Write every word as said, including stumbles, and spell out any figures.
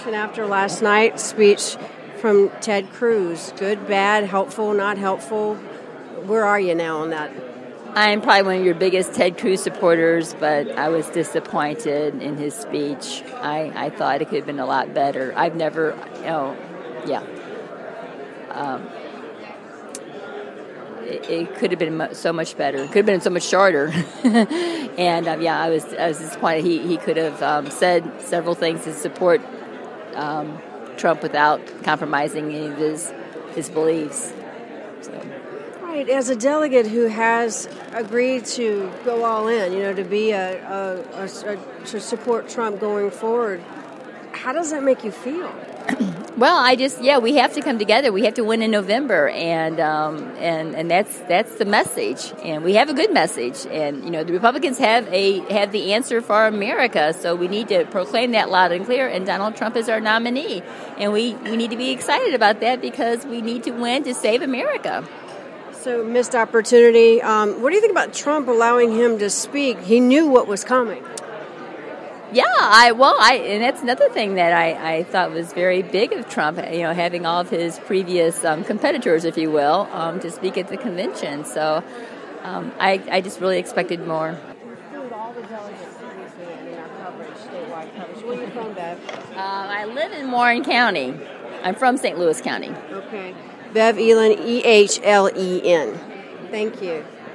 reaction after last night's speech from Ted Cruz? Good, bad, helpful, not helpful? Where are you now on that? I'm probably one of your biggest Ted Cruz supporters, but I was disappointed in his speech. I, I thought it could have been a lot better. I've never, you know, yeah. Um, it, it could have been so much better. It could have been so much shorter. and um, yeah, I was I was disappointed. He he could have um, said several things to support um, Trump without compromising any of his his beliefs. So. Right, as a delegate who has agreed to go all in, you know, to be a, a, a, a to support Trump going forward, how does that make you feel? Well, I just yeah, we have to come together. We have to win in November, and um, and and that's that's the message, and we have a good message, and you know the Republicans have a have the answer for America, so we need to proclaim that loud and clear. And Donald Trump is our nominee, and we, we need to be excited about that because we need to win to save America. So, missed opportunity. Um, what do you think about Trump allowing him to speak? He knew what was coming. Yeah, I well, I and that's another thing that I, I thought was very big of Trump. You know, having all of his previous um, competitors, if you will, um, to speak at the convention. So, um, I I just really expected more. All the delegates in our coverage, statewide coverage. Where are you from, Bev? Uh, I live in Warren County. I'm from Saint Louis County. Okay. Bev Ehlen, E H L E N. Thank you.